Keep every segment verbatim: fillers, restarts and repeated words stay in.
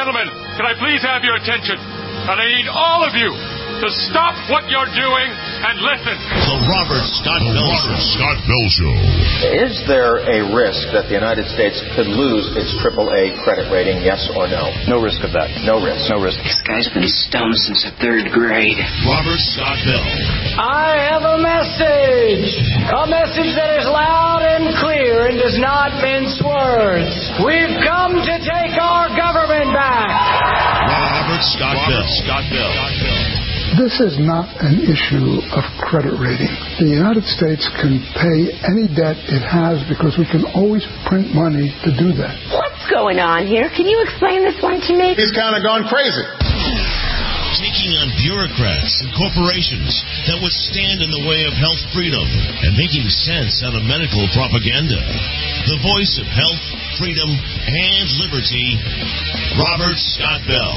gentlemen, can I please have your attention? And I need all of you to stop what you're doing and listen. The Robert Scott Bell Show. Scott Bell Show. Is there a risk that the United States could lose its triple A credit rating, yes or no? No risk of that. No risk. No risk. This guy's been stoned since the third grade. Robert Scott Bell. I have a message. A message that is loud and clear and does not mince words. We've come to take our government back. Robert Scott Robert Bell. Scott Bell. This is not an issue of credit rating. The United States can pay any debt it has because we can always print money to do that. What's going on here? Can you explain this one to me? He's kind of gone crazy. Taking on bureaucrats and corporations that would stand in the way of health freedom and making sense out of medical propaganda. The voice of health, freedom, and liberty, Robert Scott Bell.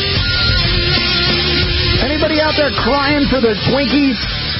Anybody out there crying for their Twinkies?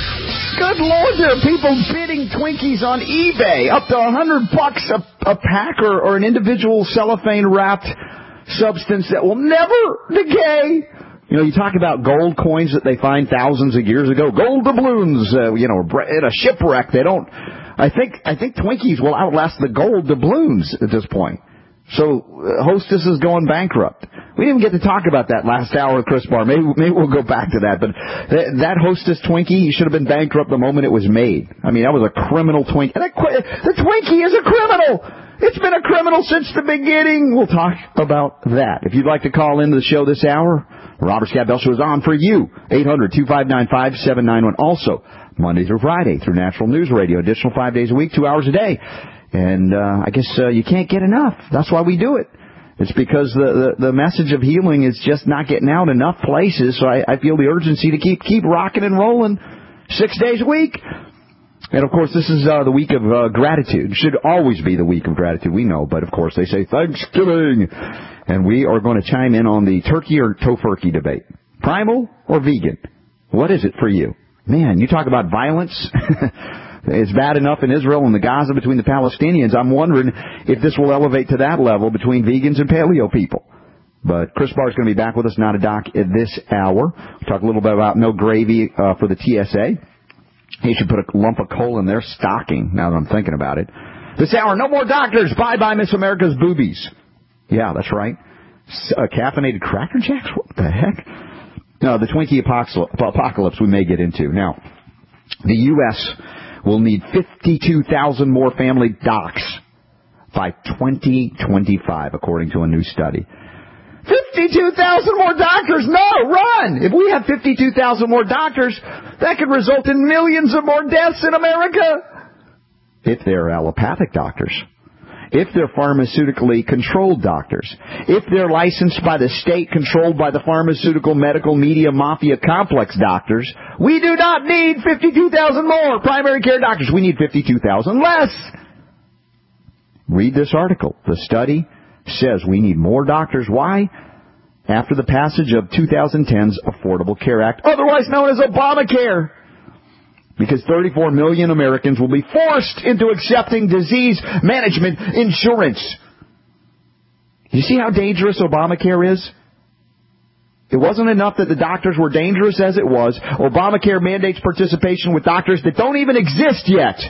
Good Lord, there are people bidding Twinkies on eBay up to a hundred bucks a, a pack or, or an individual cellophane-wrapped substance that will never decay. You know, you talk about gold coins that they find thousands of years ago. Gold doubloons, uh, you know, in a shipwreck. They don't. I think I think Twinkies will outlast the gold doubloons at this point. So uh, Hostess is going bankrupt. We didn't get to talk about that last hour with Chris Barr. Maybe maybe we'll go back to that. But th- that Hostess Twinkie should have been bankrupt the moment it was made. I mean, that was a criminal Twinkie. That qu- the Twinkie is a criminal. It's been a criminal since the beginning. We'll talk about that. If you'd like to call into the show this hour, Robert Scott Bell Show is on for you. eight hundred two five nine five seven nine one. Also, Monday through Friday through National News Radio. Additional five days a week, two hours a day. And uh, I guess uh, you can't get enough. That's why we do it. It's because the, the, the message of healing is just not getting out enough places. So I, I feel the urgency to keep keep rocking and rolling six days a week. And, of course, this is uh, the week of uh, gratitude. It should always be the week of gratitude, we know. But, of course, they say Thanksgiving. And we are going to chime in on the turkey or tofurkey debate. Primal or vegan? What is it for you? Man, you talk about violence. It's bad enough in Israel and the Gaza between the Palestinians. I'm wondering if this will elevate to that level between vegans and paleo people. But Chris Barr is going to be back with us, Not a Doc, at this hour. We'll talk a little bit about no gravy uh, for the T S A. He should put a lump of coal in their stocking, now that I'm thinking about it. This hour, no more doctors. Bye-bye, Miss America's boobies. Yeah, that's right. Uh, caffeinated Cracker Jacks? What the heck? No, the Twinkie apocalypse we may get into. Now, the U S will need fifty-two thousand more family docs by twenty twenty-five, according to a new study. fifty-two thousand more doctors? No, run! If we have fifty-two thousand more doctors, that could result in millions of more deaths in America. If they're allopathic doctors. If they're pharmaceutically controlled doctors. If they're licensed by the state, controlled by the pharmaceutical, medical, media, mafia complex doctors, we do not need fifty-two thousand more primary care doctors. We need fifty-two thousand less. Read this article. The study says we need more doctors. Why? After the passage of twenty ten's Affordable Care Act, otherwise known as Obamacare. Because thirty-four million Americans will be forced into accepting disease management insurance. You see how dangerous Obamacare is? It wasn't enough that the doctors were dangerous as it was. Obamacare mandates participation with doctors that don't even exist yet.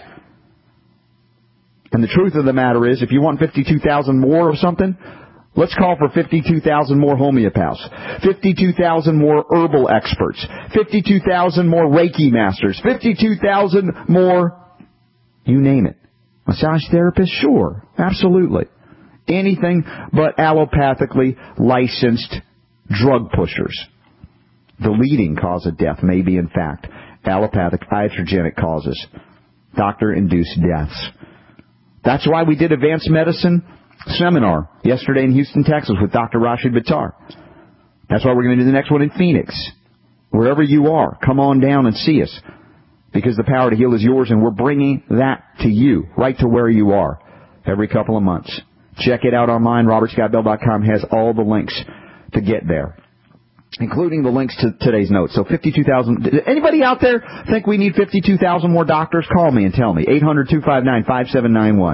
And the truth of the matter is, if you want fifty-two thousand more of something, let's call for fifty-two thousand more homeopaths, fifty-two thousand more herbal experts, fifty-two thousand more Reiki masters, fifty-two thousand more, you name it. Massage therapists? Sure, absolutely. Anything but allopathically licensed drug pushers. The leading cause of death may be, in fact, allopathic iatrogenic causes, doctor-induced deaths. That's why we did advanced medicine seminar yesterday in Houston, Texas with Doctor Rashid Bittar. That's why we're going to do the next one in Phoenix. Wherever you are, come on down and see us, because the power to heal is yours, and we're bringing that to you, right to where you are, every couple of months. Check it out online. robert scott bell dot com has all the links to get there, including the links to today's notes. So fifty-two thousand. Anybody out there think we need fifty-two thousand more doctors? Call me and tell me. eight hundred two five nine five seven nine one.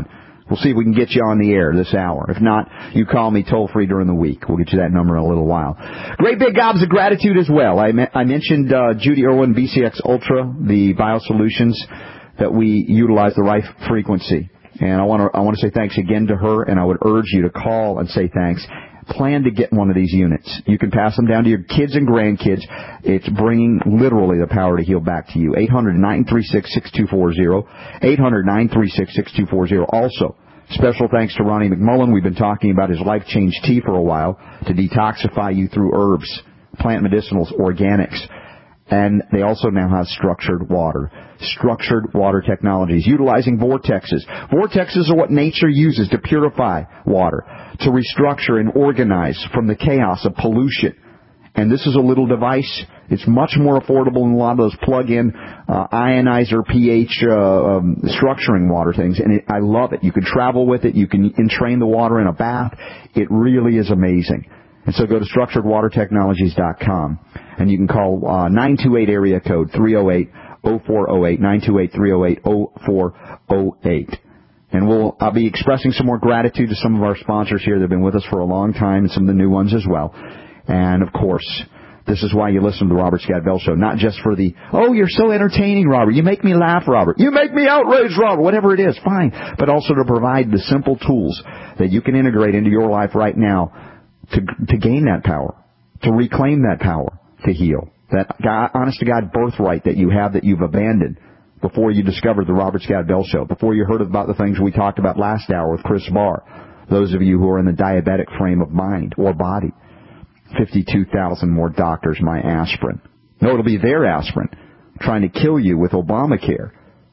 We'll see if we can get you on the air this hour. If not, you call me toll-free during the week. We'll get you that number in a little while. Great big gobs of gratitude as well. I, me- I mentioned uh, Judy Irwin, B C X Ultra, the biosolutions that we utilize the right frequency. And I want to I want to say thanks again to her, and I would urge you to call and say thanks. Plan to get one of these units. You can pass them down to your kids and grandkids. It's bringing literally the power to heal back to you. eight hundred, nine three six, six two four zero. eight hundred, nine three six, six two four zero. Also, special thanks to Ronnie McMullen. We've been talking about his Life Change Tea for a while to detoxify you through herbs, plant medicinals, organics. And they also now have structured water. Structured water technologies, utilizing vortexes. Vortexes are what nature uses to purify water, to restructure and organize from the chaos of pollution. And this is a little device. It's much more affordable than a lot of those plug-in uh, ionizer pH uh, um, structuring water things. And it, I love it. You can travel with it. You can entrain the water in a bath. It really is amazing. And so go to structured water technologies dot com. And you can call uh, nine two eight area code three oh eight, oh four oh eight, nine two eight, three oh eight, oh four oh eight. And we'll, I'll be expressing some more gratitude to some of our sponsors here that have been with us for a long time and some of the new ones as well. And, of course, this is why you listen to the Robert Scott Bell Show. Not just for the, oh, you're so entertaining, Robert. You make me laugh, Robert. You make me outraged, Robert. Whatever it is, fine. But also to provide the simple tools that you can integrate into your life right now to to gain that power, to reclaim that power, to heal. That God, honest-to-God birthright that you have that you've abandoned before you discovered the Robert Scott Bell Show, before you heard about the things we talked about last hour with Chris Barr. Those of you who are in the diabetic frame of mind or body. fifty-two thousand more doctors, my aspirin. No, it'll be their aspirin, trying to kill you with Obamacare.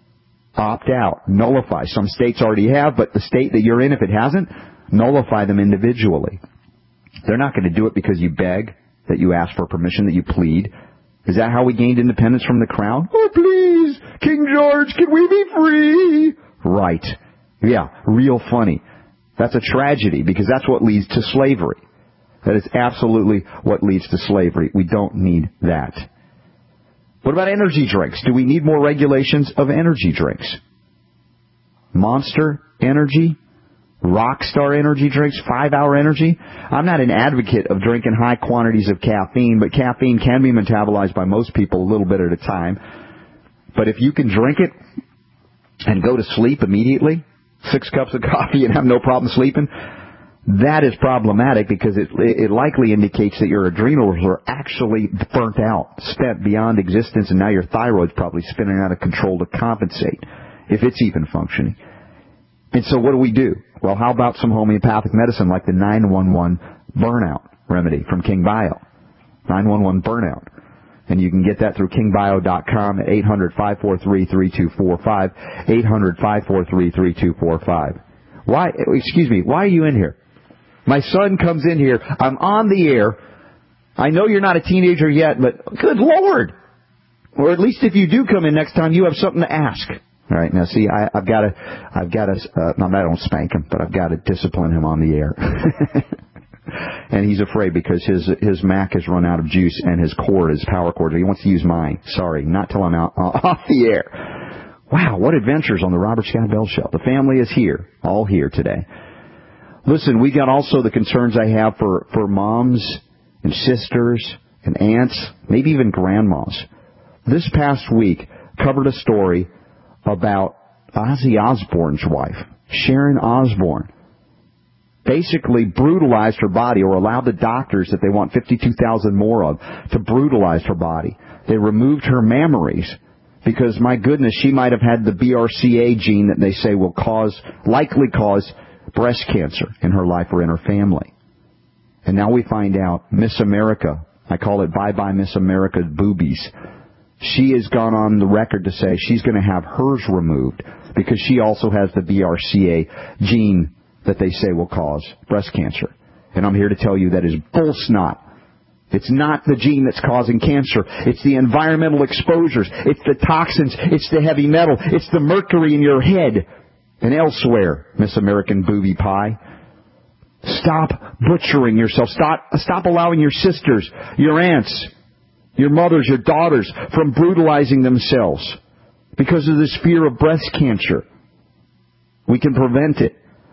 Opt out. Nullify. Some states already have, but the state that you're in, if it hasn't, nullify them individually. They're not going to do it because you beg, that you ask for permission, that you plead. Is that how we gained independence from the crown? Oh, please, King George, can we be free? Right. Yeah, real funny. That's a tragedy because that's what leads to slavery. That is absolutely what leads to slavery. We don't need that. What about energy drinks? Do we need more regulations of energy drinks? Monster Energy? Rockstar energy drinks, five-hour energy. I'm not an advocate of drinking high quantities of caffeine, but caffeine can be metabolized by most people a little bit at a time. But if you can drink it and go to sleep immediately, six cups of coffee and have no problem sleeping, that is problematic because it, it likely indicates that your adrenals are actually burnt out, spent beyond existence, and now your thyroid's probably spinning out of control to compensate, if it's even functioning. And so what do we do? Well, how about some homeopathic medicine like the nine one one burnout remedy from King Bio? nine one one burnout. And you can get that through king bio dot com at eight hundred, five four three, three two four five, eight hundred, five four three, three two four five. Why, excuse me, why are you in here? My son comes in here. I'm on the air. I know you're not a teenager yet, but good Lord. Or at least if you do come in next time, you have something to ask. All right, now see, I, I've got to, I've got to, uh, no, I don't spank him, but I've got to discipline him on the air. And he's afraid because his his Mac has run out of juice and his cord, his power cord. He wants to use mine. Sorry, not till I'm out uh, off the air. Wow, what adventures on the Robert Scott Bell Show. The family is here, all here today. Listen, we got also the concerns I have for, for moms and sisters and aunts, maybe even grandmas. This past week covered a story about Ozzy Osbourne's wife, Sharon Osbourne, basically brutalized her body or allowed the doctors that they want fifty-two thousand more of to brutalize her body. They removed her mammaries because, my goodness, she might have had the B R C A gene that they say will cause, likely cause breast cancer in her life or in her family. And now we find out Miss America, I call it bye-bye Miss America's boobies. She has gone on the record to say she's going to have hers removed because she also has the B R C A gene that they say will cause breast cancer. And I'm here to tell you that is bull snot. It's not the gene that's causing cancer. It's the environmental exposures. It's the toxins. It's the heavy metal. It's the mercury in your head and elsewhere, Miss American Booby Pie. Stop butchering yourself. Stop, stop allowing your sisters, your aunts, your mothers, your daughters from brutalizing themselves because of this fear of breast cancer. We can prevent it.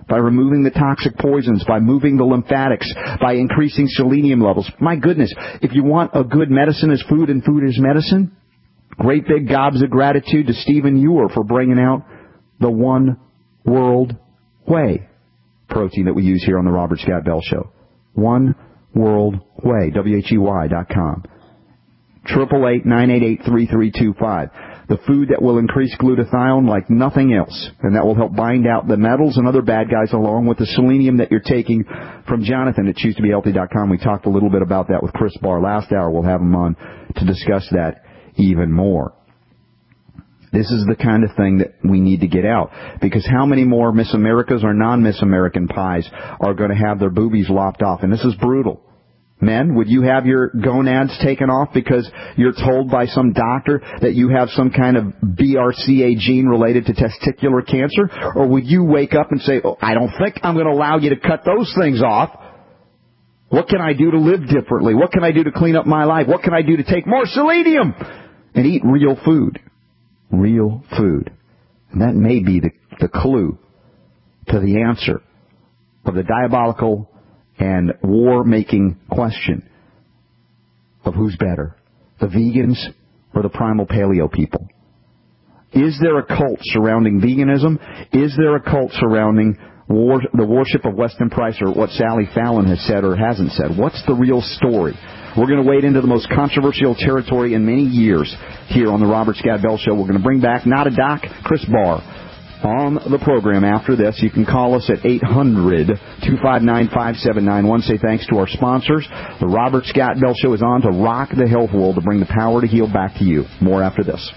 by removing the toxic poisons, by moving the lymphatics, by increasing selenium levels. My goodness, if you want a good medicine as food and food as medicine, great big gobs of gratitude to Stephen Ewer for bringing out the One World Whey protein that we use here on the Robert Scott Bell Show. One World Whey, W H E Y dot com. eight eight eight, nine eight eight, three three two five. The food that will increase glutathione like nothing else, and that will help bind out the metals and other bad guys along with the selenium that you're taking from Jonathan at choose to be healthy dot com. We talked a little bit about that with Chris Barr last hour. We'll have him on to discuss that even more. This is the kind of thing that we need to get out, because how many more Miss Americas or non-Miss American pies are going to have their boobies lopped off? And this is brutal. Men, would you have your gonads taken off because you're told by some doctor that you have some kind of B R C A gene related to testicular cancer? Or would you wake up and say, oh, I don't think I'm going to allow you to cut those things off. What can I do to live differently? What can I do to clean up my life? What can I do to take more selenium and eat real food? Real food. And that may be the, the clue to the answer of the diabolical and war-making question of who's better, the vegans or the primal paleo people. Is there a cult surrounding veganism? Is there a cult surrounding war, the worship of Weston Price, or what Sally Fallon has said or hasn't said? What's the real story? We're going to wade into the most controversial territory in many years here on the Robert Scott Bell Show. We're going to bring back Not a Doc, Chris Barr, on the program after this. You can call us at eight hundred, two five nine, five seven nine one. Say thanks to our sponsors. The Robert Scott Bell Show is on to rock the health world, to bring the power to heal back to you. More after this.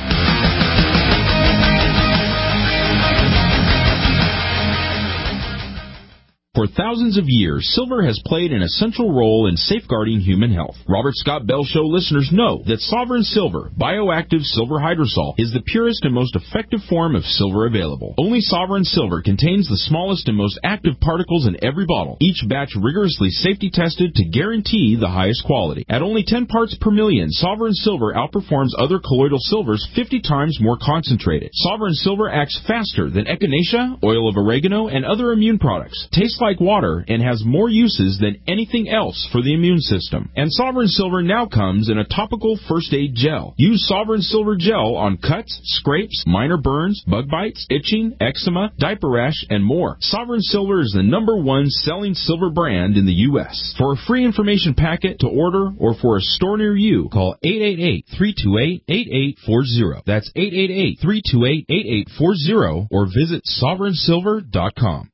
For thousands of years, silver has played an essential role in safeguarding human health. Robert Scott Bell Show listeners know that Sovereign Silver, bioactive silver hydrosol, is the purest and most effective form of silver available. Only Sovereign Silver contains the smallest and most active particles in every bottle, each batch rigorously safety tested to guarantee the highest quality. At only ten parts per million, Sovereign Silver outperforms other colloidal silvers fifty times more concentrated. Sovereign Silver acts faster than echinacea, oil of oregano, and other immune products. Tastes like water and has more uses than anything else for the immune system. And Sovereign Silver now comes in a topical first aid gel. Use Sovereign Silver gel on cuts, scrapes, minor burns, bug bites, itching, eczema, diaper rash, and more. Sovereign Silver is the number one selling silver brand in the U S For a free information packet to order or for a store near you, call eight eight eight, three two eight, eight eight four zero. That's eight eight eight, three two eight, eight eight four zero or visit sovereign silver dot com.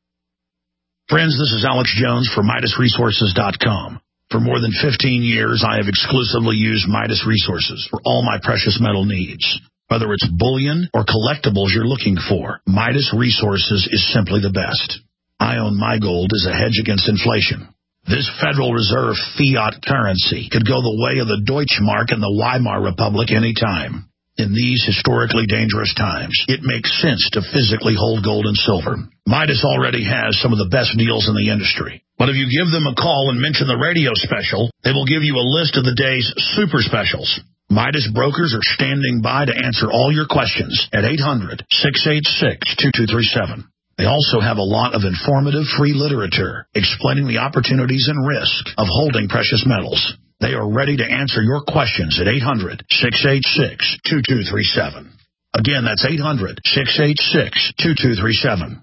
Friends, this is Alex Jones for Midas Resources dot com. For more than fifteen years, I have exclusively used Midas Resources for all my precious metal needs. Whether it's bullion or collectibles you're looking for, Midas Resources is simply the best. I own my gold as a hedge against inflation. This Federal Reserve fiat currency could go the way of the Deutschmark and the Weimar Republic any time. In these historically dangerous times, it makes sense to physically hold gold and silver. Midas already has some of the best deals in the industry. But if you give them a call and mention the radio special, they will give you a list of the day's super specials. Midas brokers are standing by to answer all your questions at eight hundred, six eight six, two two three seven. They also have a lot of informative free literature explaining the opportunities and risk of holding precious metals. They are ready to answer your questions at eight hundred, six eight six, two two three seven. Again, that's eight hundred, six eight six, two two three seven.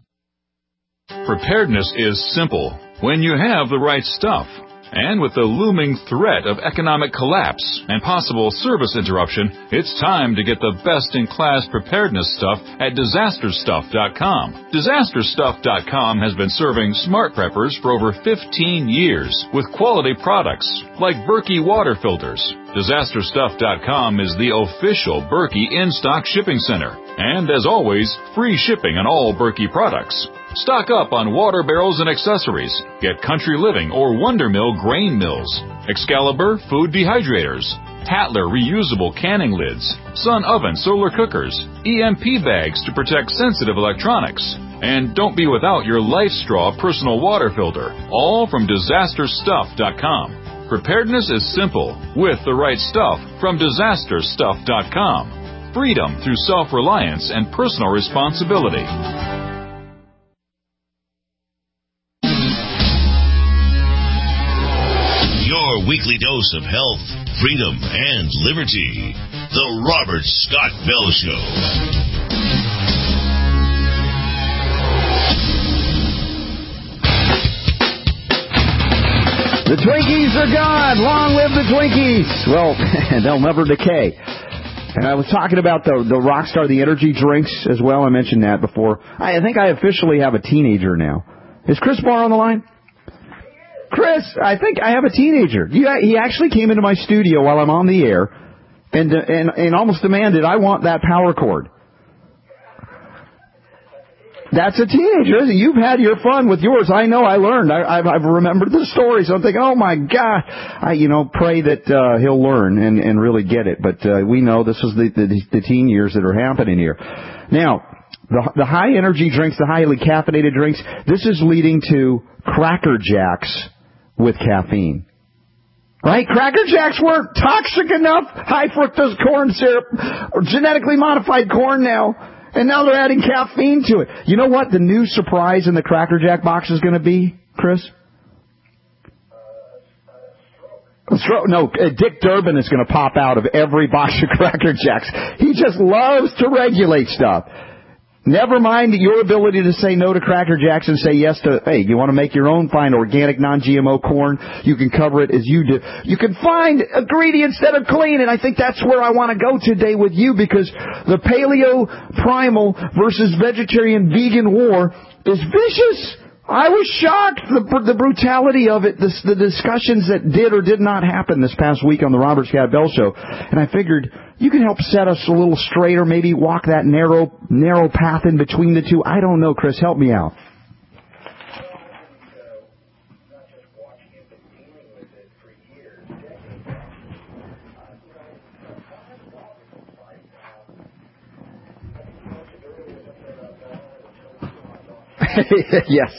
Preparedness is simple when you have the right stuff. And with the looming threat of economic collapse and possible service interruption, it's time to get the best-in-class preparedness stuff at disaster stuff dot com. disaster stuff dot com has been serving smart preppers for over fifteen years with quality products like Berkey water filters. disaster stuff dot com is the official Berkey in-stock shipping center. And as always, free shipping on all Berkey products. Stock up on water barrels and accessories. Get Country Living or Wonder Mill grain mills, Excalibur food dehydrators, Tatler reusable canning lids, Sun oven solar cookers, E M P bags to protect sensitive electronics. And don't be without your Life Straw personal water filter, all from disaster stuff dot com. Preparedness is simple with the right stuff from disaster stuff dot com. Freedom through self-reliance and personal responsibility. weekly dose of health, freedom, and liberty. The Robert Scott Bell Show. The Twinkies are gone. Long live the Twinkies. Well, they'll never decay. And I was talking about the the Rockstar, the energy drinks as well. I mentioned that before. I think I officially have a teenager now. Is Chris Barr on the line? Chris, I think I have a teenager. He actually came into my studio while I'm on the air and and, and almost demanded, I want that power cord. That's a teenager. You've had your fun with yours. I know. I learned. I, I've, I've remembered the story. So I'm thinking, oh my God. I, you know, pray that uh, he'll learn and, and really get it. But uh, we know this is the, the the teen years that are happening here. Now, the the high energy drinks, the highly caffeinated drinks. This is leading to Cracker Jacks with caffeine. Right? Cracker Jacks weren't toxic enough. High fructose corn syrup or genetically modified corn now. And now they're adding caffeine to it. You know what the new surprise in the Cracker Jack box is going to be, Chris? A stroke. No, uh, Dick Durbin is going to pop out of every box of Cracker Jacks. He just loves to regulate stuff. Never mind your ability to say no to Cracker Jacks and say yes to, hey, you want to make your own fine organic non-G M O corn? You can cover it as you do. You can find ingredients that are clean, and I think that's where I want to go today with you, because the paleo primal versus vegetarian vegan war is vicious. I was shocked, the, the brutality of it, this, the discussions that did or did not happen this past week on the Robert Scott Bell Show. And I figured you can help set us a little straighter, maybe walk that narrow narrow path in between the two. I don't know, Chris. Help me out. Yes.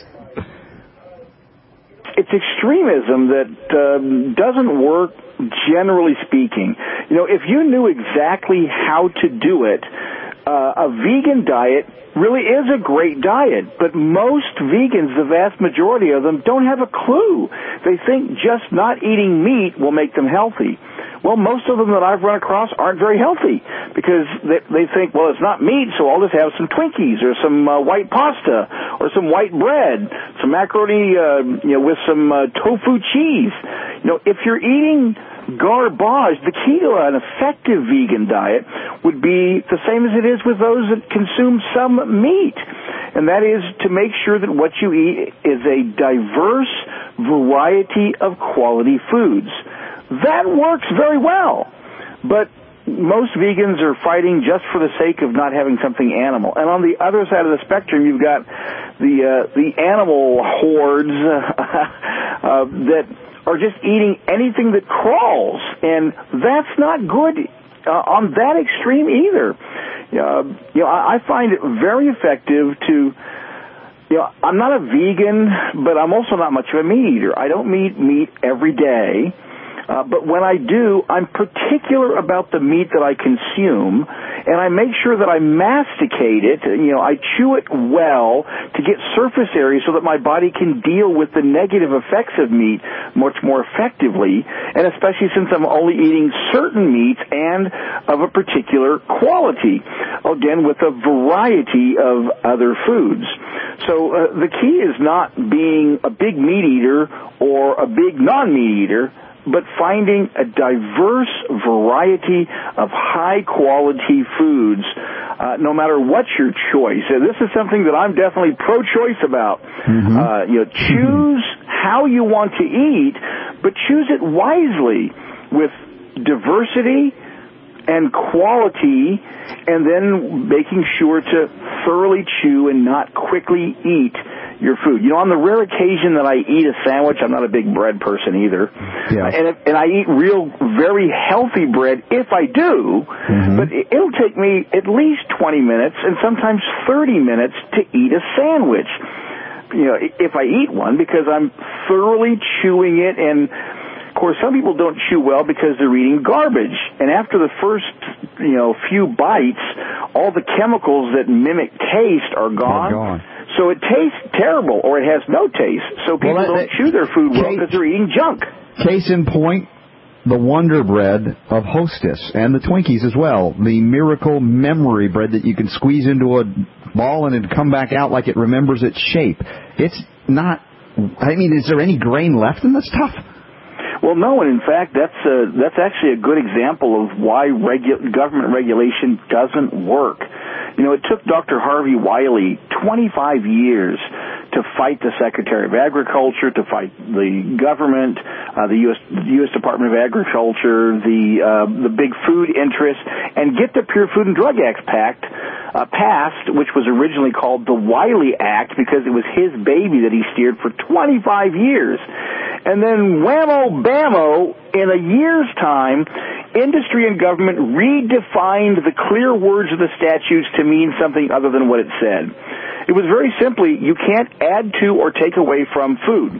It's extremism that um, doesn't work, generally speaking. You know, if you knew exactly how to do it, uh, a vegan diet really is a great diet, but most vegans, the vast majority of them, don't have a clue. They think just not eating meat will make them healthy. Well, most of them that I've run across aren't very healthy because they, they think, well, it's not meat, so I'll just have some Twinkies or some uh, white pasta or some white bread, some macaroni, uh, you know, with some uh, tofu cheese. You know, if you're eating garbage, the key to an effective vegan diet would be the same as it is with those that consume some meat, and that is to make sure that what you eat is a diverse variety of quality foods. That works very well, but most vegans are fighting just for the sake of not having something animal. And on the other side of the spectrum, you've got the uh, the animal hordes uh, that are just eating anything that crawls, and that's not good uh, on that extreme either. Uh, you know, I find it very effective to. You know, I'm not a vegan, but I'm also not much of a meat eater. I don't eat meat every day. Uh, but when I do, I'm particular about the meat that I consume, and I make sure that I masticate it, you know, I chew it well to get surface area so that my body can deal with the negative effects of meat much more effectively, and especially since I'm only eating certain meats and of a particular quality, again, with a variety of other foods. So uh, the key is not being a big meat eater or a big non-meat eater, but finding a diverse variety of high-quality foods, uh, no matter what your choice. And this is something that I'm definitely pro-choice about. Mm-hmm. Uh, you know, choose mm-hmm. how you want to eat, but choose it wisely with diversity and quality, and then making sure to thoroughly chew and not quickly eat your food. You know, on the rare occasion that I eat a sandwich, I'm not a big bread person either. Yeah. And, if, and I eat real, very healthy bread if I do, mm-hmm. but it, it'll take me at least twenty minutes and sometimes thirty minutes to eat a sandwich. You know, if I eat one, because I'm thoroughly chewing it. And of course, some people don't chew well because they're eating garbage. And after the first, you know, few bites, all the chemicals that mimic taste are gone. Are gone. So it tastes terrible, or it has no taste, so people well, don't that, chew their food well because they're eating junk. Case in point, the Wonder Bread of Hostess, and the Twinkies as well. The Miracle Memory Bread that you can squeeze into a ball and it'd come back out like it remembers its shape. It's not, I mean, is there any grain left in this stuff? Well, no, and in fact, that's a, that's actually a good example of why regu- government regulation doesn't work. You know, it took Doctor Harvey Wiley twenty-five years to fight the Secretary of Agriculture, to fight the government, uh, the U S U S Department of Agriculture, the uh, the big food interests, and get the Pure Food and Drug Act Pact uh, passed, which was originally called the Wiley Act because it was his baby that he steered for twenty-five years. And then whammo bammo, in a year's time, industry and government redefined the clear words of the statutes to mean something other than what it said. It was very simply, you can't add to or take away from food.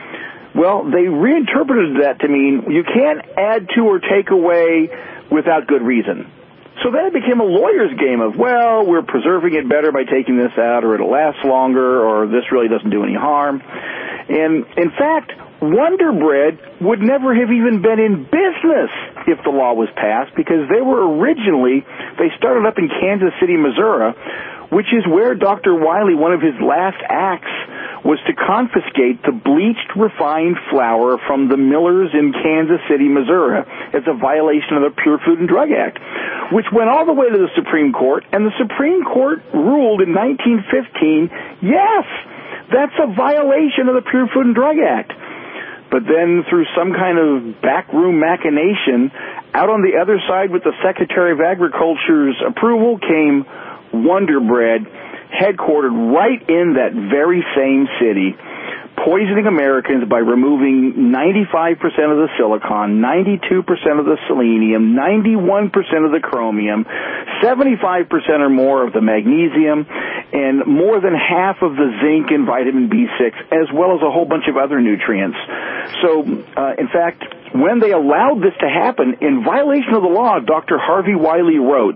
Well, they reinterpreted that to mean you can't add to or take away without good reason. So then it became a lawyer's game of, well, we're preserving it better by taking this out, or it'll last longer, or this really doesn't do any harm. And in fact, Wonder Bread would never have even been in business if the law was passed, because they were originally, they started up in Kansas City, Missouri, which is where Doctor Wiley, one of his last acts, was to confiscate the bleached, refined flour from the millers in Kansas City, Missouri, as a violation of the Pure Food and Drug Act, which went all the way to the Supreme Court, and the Supreme Court ruled in nineteen fifteen, yes, that's a violation of the Pure Food and Drug Act. But then through some kind of backroom machination, out on the other side with the Secretary of Agriculture's approval came Wonder Bread, headquartered right in that very same city, poisoning Americans by removing ninety-five percent of the silicon, ninety-two percent of the selenium, ninety-one percent of the chromium, seventy-five percent or more of the magnesium, and more than half of the zinc and vitamin B six, as well as a whole bunch of other nutrients. So, uh, in fact, when they allowed this to happen, in violation of the law, Doctor Harvey Wiley wrote,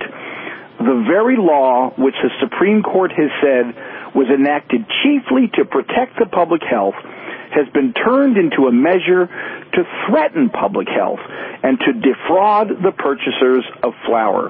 the very law which the Supreme Court has said was enacted chiefly to protect the public health has been turned into a measure to threaten public health and to defraud the purchasers of flour.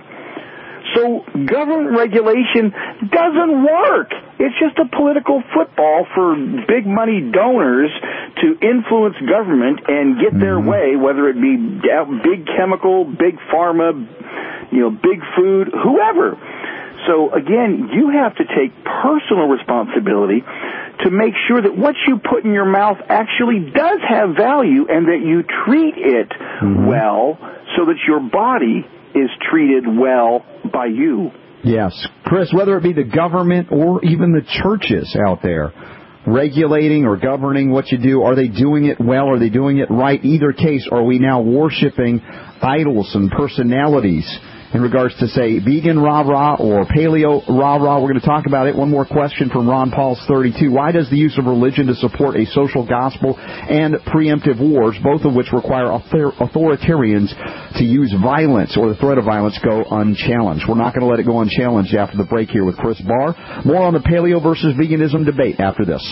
So government regulation doesn't work. It's just a political football for big money donors to influence government and get their way, whether it be big chemical, big pharma, you know, big food, whoever. So again, you have to take personal responsibility to make sure that what you put in your mouth actually does have value and that you treat it mm-hmm. well so that your body is treated well by you. Yes. Chris, whether it be the government or even the churches out there, regulating or governing what you do, are they doing it well? Are they doing it right? Either case, are we now worshiping idols and personalities in regards to, say, vegan rah-rah or paleo rah-rah? We're going to talk about it. One more question from Ron Paul's thirty-two. Why does the use of religion to support a social gospel and preemptive wars, both of which require author- authoritarians to use violence or the threat of violence, go unchallenged? We're not going to let it go unchallenged after the break here with Chris Barr. More on the paleo versus veganism debate after this.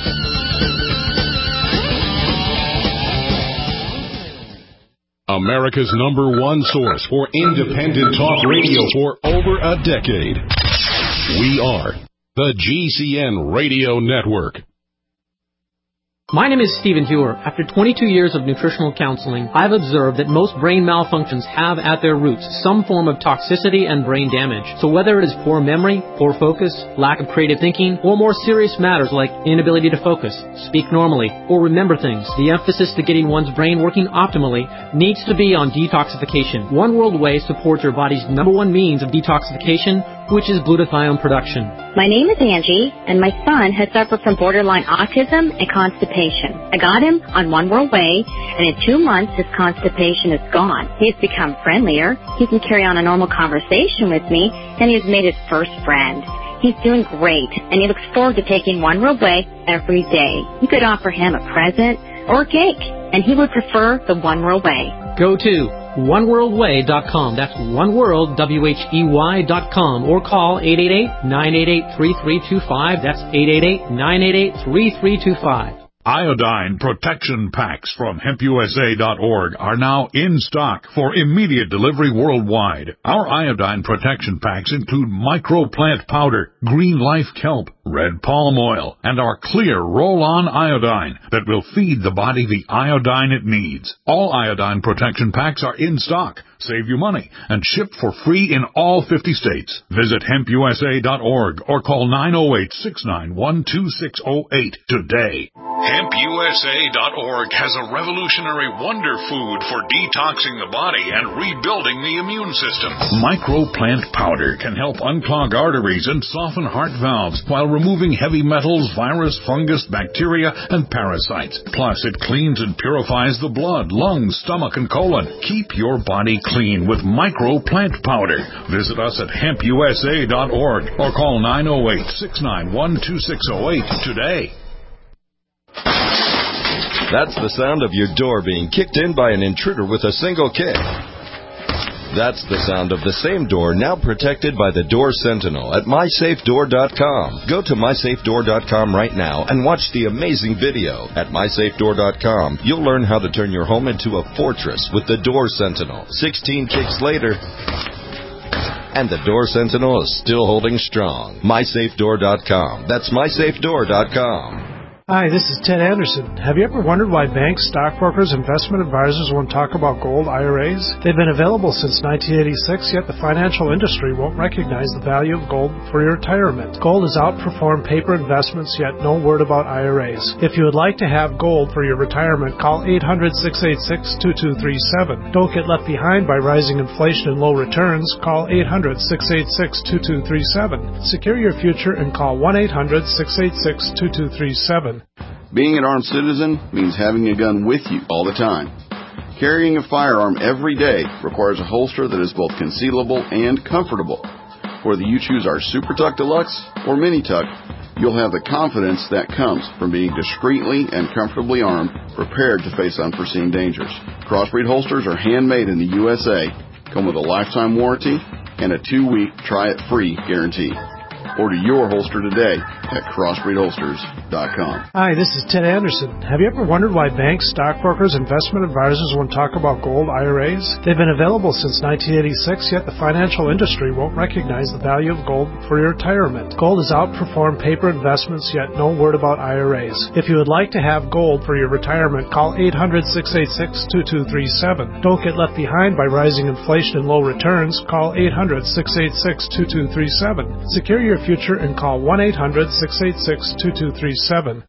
America's number one source for independent talk radio for over a decade. We are the G C N Radio Network. My name is Stephen Hewer. After twenty-two years of nutritional counseling, I've observed that most brain malfunctions have at their roots some form of toxicity and brain damage. So whether it is poor memory, poor focus, lack of creative thinking, or more serious matters like inability to focus, speak normally, or remember things, the emphasis to getting one's brain working optimally needs to be on detoxification. One World Whey supports your body's number one means of detoxification, which is glutathione production. My name is Angie, and my son has suffered from borderline autism and constipation. I got him on One World Whey, and in two months his constipation is gone. He has become friendlier, he can carry on a normal conversation with me, and he has made his first friend. He's doing great, and he looks forward to taking One World Whey every day. You could offer him a present or a cake, and he would prefer the One World Whey. Go to one world way dot com. That's oneworld, W H E Y dot com. Or call eight eight eight, nine eight eight, three three two five. That's eight eight eight, nine eight eight, three three two five. Iodine protection packs from hemp U S A dot org are now in stock for immediate delivery worldwide. Our iodine protection packs include microplant powder, green life kelp, red palm oil, and our clear roll-on iodine that will feed the body the iodine it needs. All iodine protection packs are in stock, save you money, and shipped for free in all fifty states. Visit hemp U S A dot org or call nine oh eight, six nine one, two six oh eight today. hemp U S A dot org has a revolutionary wonder food for detoxing the body and rebuilding the immune system. Microplant powder can help unclog arteries and soften heart valves while removing heavy metals, virus, fungus, bacteria, and parasites. Plus, it cleans and purifies the blood, lungs, stomach, and colon. Keep your body clean with Microplant powder. Visit us at hemp U S A dot org or call nine oh eight, six nine one, two six oh eight today. That's the sound of your door being kicked in by an intruder with a single kick. That's the sound of the same door now protected by the Door Sentinel at my safe door dot com. Go to my safe door dot com right now and watch the amazing video. At my safe door dot com, you'll learn how to turn your home into a fortress with the Door Sentinel. sixteen kicks later, and the Door Sentinel is still holding strong. my safe door dot com. That's my safe door dot com. Hi, this is Ted Anderson. Have you ever wondered why banks, stockbrokers, investment advisors won't talk about gold I R As? They've been available since nineteen eighty-six, yet the financial industry won't recognize the value of gold for your retirement. Gold has outperformed paper investments, yet no word about I R As. If you would like to have gold for your retirement, call eight hundred, six eight six, two two three seven. Don't get left behind by rising inflation and low returns. Call eight hundred, six eight six, two two three seven. Secure your future and call one eight hundred, six eight six, two two three seven. Being an armed citizen means having a gun with you all the time. Carrying a firearm every day requires a holster that is both concealable and comfortable. Whether you choose our Super Tuck Deluxe or Mini Tuck, you'll have the confidence that comes from being discreetly and comfortably armed, prepared to face unforeseen dangers. Crossbreed holsters are handmade in the U S A, come with a lifetime warranty, and a two-week try-it-free guarantee. Order your holster today at crossbreed holsters dot com. Hi, this is Ted Anderson. Have you ever wondered why banks, stockbrokers, investment advisors won't talk about gold I R As? They've been available since nineteen eighty-six, yet the financial industry won't recognize the value of gold for your retirement. Gold has outperformed paper investments, yet no word about I R As. If you would like to have gold for your retirement, call eight hundred, six eight six, two two three seven. Don't get left behind by rising inflation and low returns. Call eight hundred, six eight six, two two three seven. Secure your future and call one eight hundred, six eight six, two two three seven.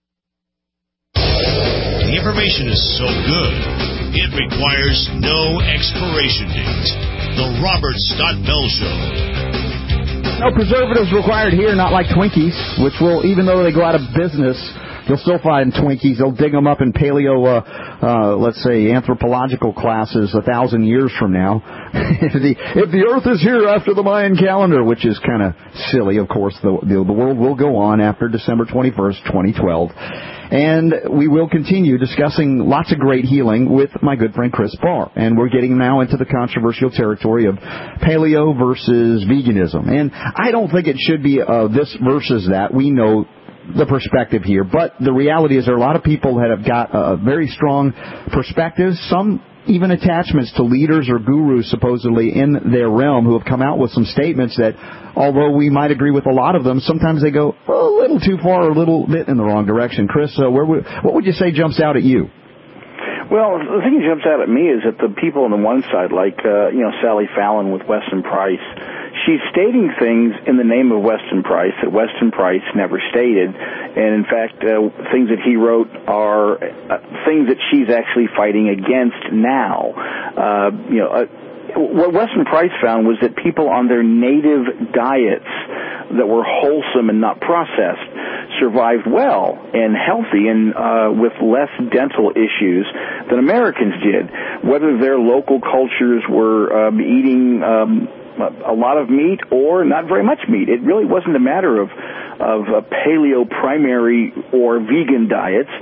The information is so good, it requires no expiration date. The Robert Scott Bell Show. No preservatives required here, not like Twinkies, which will, even though they go out of business, you'll still find Twinkies. They'll dig them up in paleo, uh, uh, let's say, anthropological classes a thousand years from now. if, the, if the Earth is here after the Mayan calendar, which is kind of silly, of course, the, the, the world will go on after December twenty-first, twenty twelve. And we will continue discussing lots of great healing with my good friend Chris Barr. And we're getting now into the controversial territory of paleo versus veganism. And I don't think it should be uh, this versus that. We know the perspective here. But the reality is there are a lot of people that have got a very strong perspectives, some even attachments to leaders or gurus supposedly in their realm who have come out with some statements that, although we might agree with a lot of them, sometimes they go a little too far or a little bit in the wrong direction. Chris, uh, where would, what would you say jumps out at you? Well, the thing that jumps out at me is that the people on the one side, like, uh, you know, Sally Fallon with Weston Price, she's stating things in the name of Weston Price that Weston Price never stated. And, in fact, uh, things that he wrote are uh, things that she's actually fighting against now. Uh, you know, uh, what Weston Price found was that people on their native diets that were wholesome and not processed survived well and healthy and uh, with less dental issues than Americans did. Whether their local cultures were um, eating um, a lot of meat or not very much meat, it really wasn't a matter of of uh, paleo primary or vegan diets.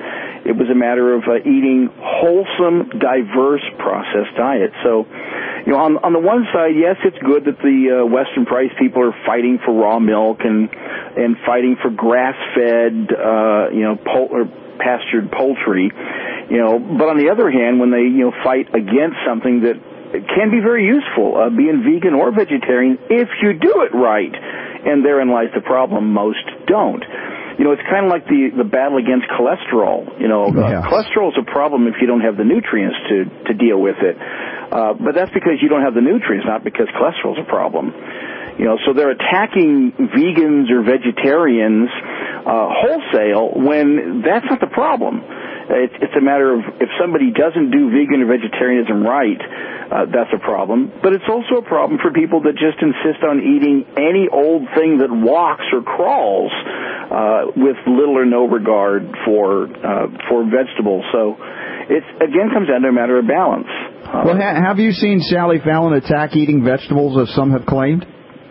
It was a matter of uh, eating wholesome, diverse, processed diet. So, you know, on, on the one side, yes, it's good that the uh, Western price people are fighting for raw milk and and fighting for grass-fed, uh, you know, pol- or pastured poultry. You know, but on the other hand, when they you know fight against something that can be very useful, uh, being vegan or vegetarian, if you do it right, and therein lies the problem. Most don't. You know, it's kind of like the, the battle against cholesterol. You know, yeah. uh, cholesterol is a problem if you don't have the nutrients to, to deal with it. Uh, but that's because you don't have the nutrients, not because cholesterol is a problem. You know, so they're attacking vegans or vegetarians uh, wholesale when that's not the problem. It's, it's a matter of if somebody doesn't do vegan or vegetarianism right, uh, that's a problem. But it's also a problem for people that just insist on eating any old thing that walks or crawls uh, with little or no regard for uh, for vegetables. So it again comes down to a matter of balance. Uh, well, ha- have you seen Sally Fallon attack eating vegetables, as some have claimed?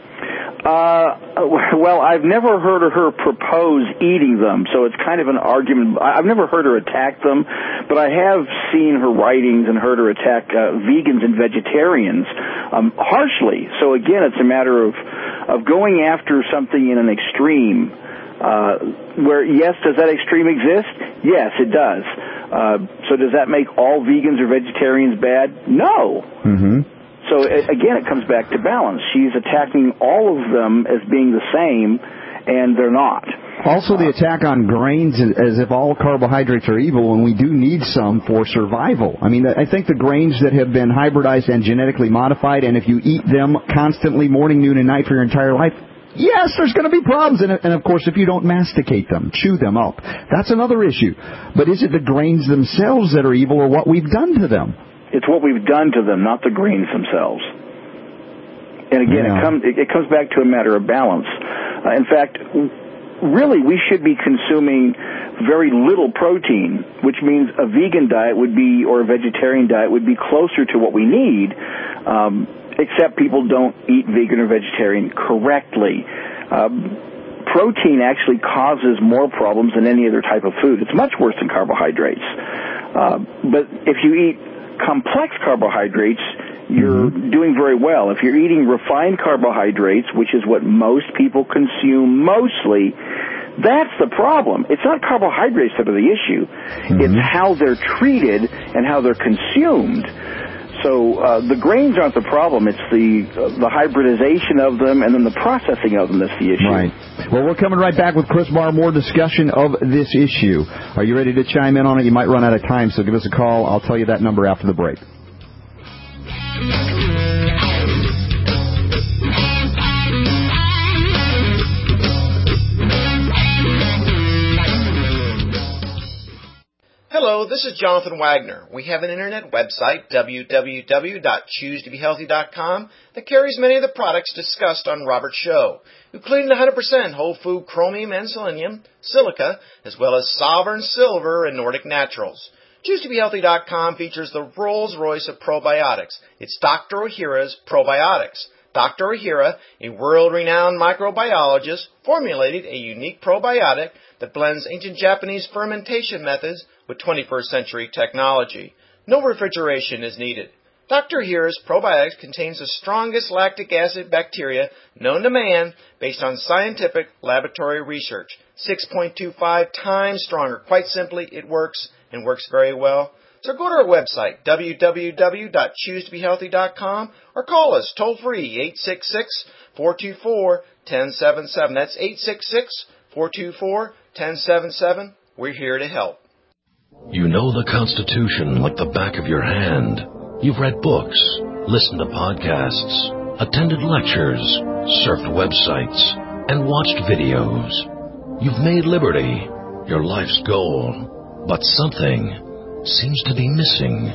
Uh, well, I've never heard of her propose eating them, so it's kind of an argument. I've never heard her attack them, but I have seen her writings and heard her attack uh, vegans and vegetarians um, harshly. So again, it's a matter of of going after something in an extreme. Uh, where yes, does that extreme exist? Yes, it does. Uh, so does that make all vegans or vegetarians bad? No. Mm-hmm. So, again, it comes back to balance. She's attacking all of them as being the same, and they're not. Also, the attack on grains as if all carbohydrates are evil, and we do need some for survival. I mean, I think the grains that have been hybridized and genetically modified, and if you eat them constantly morning, noon, and night for your entire life, yes, there's going to be problems. And, and, of course, if you don't masticate them, chew them up, that's another issue. But is it the grains themselves that are evil or what we've done to them? It's what we've done to them, not the grains themselves. And again, yeah. it comes it comes back to a matter of balance. Uh, in fact, really, we should be consuming very little protein, which means a vegan diet would be, or a vegetarian diet would be closer to what we need, um, except people don't eat vegan or vegetarian correctly. Um, protein actually causes more problems than any other type of food. It's much worse than carbohydrates. Uh, but if you eat complex carbohydrates, you're mm-hmm. doing very well. If you're eating refined carbohydrates, which is what most people consume mostly, that's the problem. It's not carbohydrates that are the issue. Mm-hmm. It's how they're treated and how they're consumed. So uh, the grains aren't the problem. It's the uh, the hybridization of them and then the processing of them that's the issue. Right. Well, we're coming right back with Chris Barr, more discussion of this issue. Are you ready to chime in on it? You might run out of time, so give us a call. I'll tell you that number after the break. Hello, this is Jonathan Wagner. We have an internet website, w w w dot choose to be healthy dot com, that carries many of the products discussed on Robert's show, including one hundred percent whole food chromium and selenium, silica, as well as Sovereign Silver and Nordic Naturals. choose to be healthy dot com features the Rolls-Royce of probiotics. It's Doctor Ohhira's Probiotics. Doctor Ohhira, a world-renowned microbiologist, formulated a unique probiotic that blends ancient Japanese fermentation methods with twenty-first century technology. No refrigeration is needed. Doctor Ohhira's probiotics contains the strongest lactic acid bacteria known to man based on scientific laboratory research. six point two five times stronger. Quite simply, it works and works very well. So go to our website, w w w dot choose to be healthy dot com, or call us toll-free, eight six six, four two four, one zero seven seven. That's eight six six, four two four, one zero seven seven. We're here to help. You know the Constitution like the back of your hand. You've read books, listened to podcasts, attended lectures, surfed websites, and watched videos. You've made liberty your life's goal, but something seems to be missing.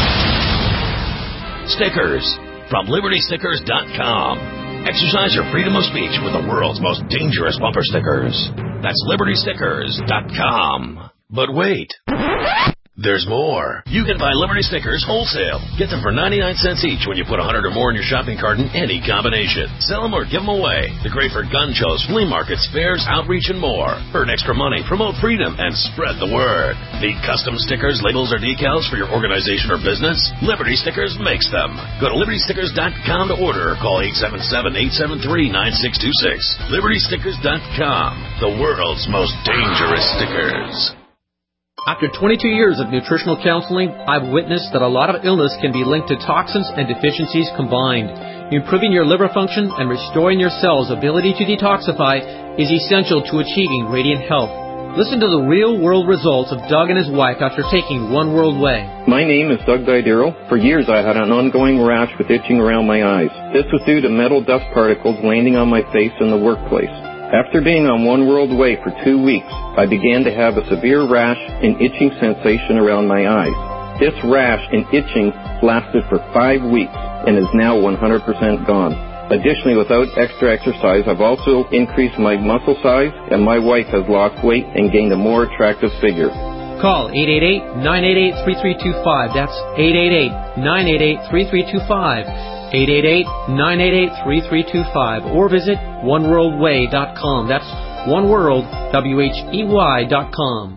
Stickers from Liberty Stickers dot com. Exercise your freedom of speech with the world's most dangerous bumper stickers. That's Liberty Stickers dot com. But wait, There's more. You can buy Liberty stickers wholesale. Get them for ninety-nine cents each when you put one hundred or more in your shopping cart in any combination. Sell them or give them away. They're great for gun shows, flea markets, fairs, outreach, and more. Earn extra money, promote freedom, and spread the word. Need custom stickers, labels, or decals for your organization or business? Liberty Stickers makes them. Go to liberty stickers dot com to order or call eight seven seven, eight seven three, nine six two six. liberty stickers dot com, the world's most dangerous stickers. After twenty-two years of nutritional counseling, I've witnessed that a lot of illness can be linked to toxins and deficiencies combined. Improving your liver function and restoring your cells' ability to detoxify is essential to achieving radiant health. Listen to the real-world results of Doug and his wife after taking One World Way. My name is Doug Didero. For years I had an ongoing rash with itching around my eyes. This was due to metal dust particles landing on my face in the workplace. After being on One World Way for two weeks, I began to have a severe rash and itching sensation around my eyes. This rash and itching lasted for five weeks and is now one hundred percent gone. Additionally, without extra exercise, I've also increased my muscle size, and my wife has lost weight and gained a more attractive figure. Call eight eight eight, nine eight eight, three three two five. That's eight eight eight, nine eight eight, three three two five. eight eight eight, nine eight eight, three three two five. Or visit one world way dot com. That's oneworld, W H E Y dot com.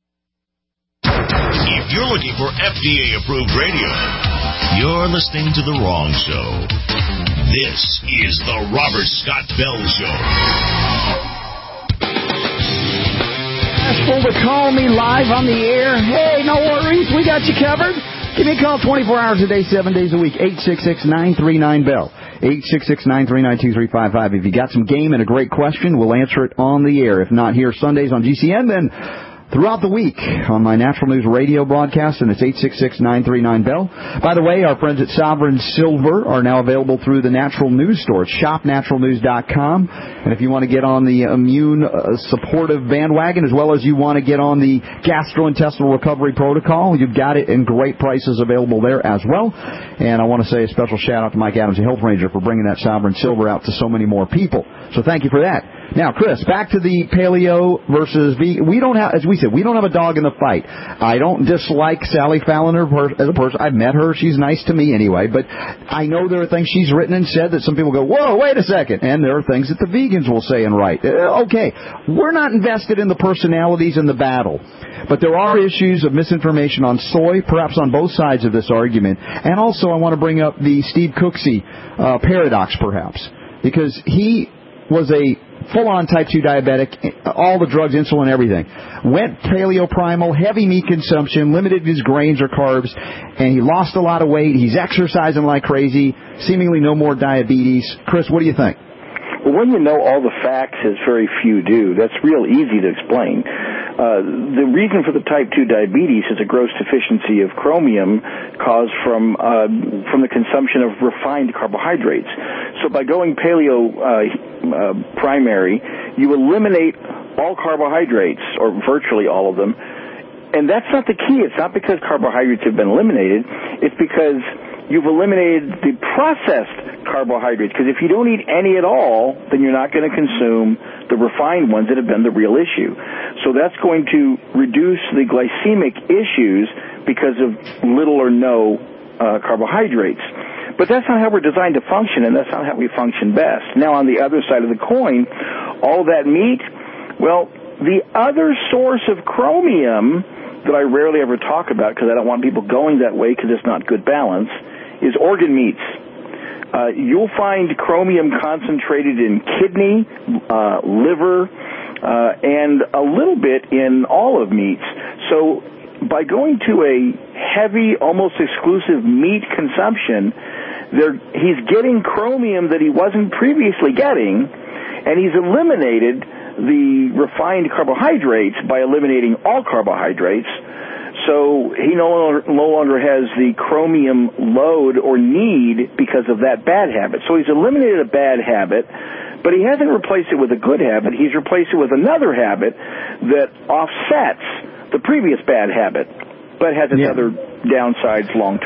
If you're looking for F D A-approved radio, you're listening to the wrong show. This is the Robert Scott Bell Show. Ashful to call me live on the air. Hey, no worries. We got you covered. Give me a call twenty-four hours a day, seven days a week. eight six six, nine three nine, B E L L. eight six six, nine three nine, two three five five. If you got some game and a great question, we'll answer it on the air. If not here Sundays on G C N, then throughout the week on my Natural News Radio broadcast, and it's eight six six, nine three nine, B E L L. By the way, our friends at Sovereign Silver are now available through the Natural News store. It's shop natural news dot com. And if you want to get on the immune uh, supportive bandwagon, as well as you want to get on the gastrointestinal recovery protocol, you've got it in great prices available there as well. And I want to say a special shout out to Mike Adams, the Health Ranger, for bringing that Sovereign Silver out to so many more people. So thank you for that. Now, Chris, back to the paleo versus vegan. We don't have, as we said, we don't have a dog in the fight. I don't dislike Sally Fallon as a person. I've met her. She's nice to me anyway. But I know there are things she's written and said that some people go, whoa, wait a second. And there are things that the vegans will say and write. Uh, okay, we're not invested in the personalities in the battle. But there are issues of misinformation on soy, perhaps on both sides of this argument. And also I want to bring up the Steve Cooksey uh, paradox, perhaps, because he was a full-on type two diabetic, all the drugs, insulin, everything. Went paleo-primal, heavy meat consumption, limited his grains or carbs, and he lost a lot of weight. He's exercising like crazy, seemingly no more diabetes. Chris, what do you think? Well, when you know all the facts, as very few do, that's real easy to explain. Uh, the reason for the type two diabetes is a gross deficiency of chromium caused from uh, from the consumption of refined carbohydrates. So by going paleo uh, uh, primary, you eliminate all carbohydrates, or virtually all of them. And that's not the key. It's not because carbohydrates have been eliminated. It's because you've eliminated the processed carbohydrates. Because if you don't eat any at all, then you're not going to consume the refined ones that have been the real issue. So that's going to reduce the glycemic issues because of little or no uh, carbohydrates. But that's not how we're designed to function, and that's not how we function best. Now, on the other side of the coin, all that meat, well, the other source of chromium that I rarely ever talk about because I don't want people going that way because it's not good balance, is organ meats. Uh, you'll find chromium concentrated in kidney, uh, liver, uh, and a little bit in all of meats. So by going to a heavy, almost exclusive meat consumption, there, he's getting chromium that he wasn't previously getting, and he's eliminated the refined carbohydrates by eliminating all carbohydrates. So he no longer, no longer has the chromium load or need because of that bad habit. So he's eliminated a bad habit, but he hasn't replaced it with a good habit. He's replaced it with another habit that offsets the previous bad habit, but has its yeah. other downsides long term.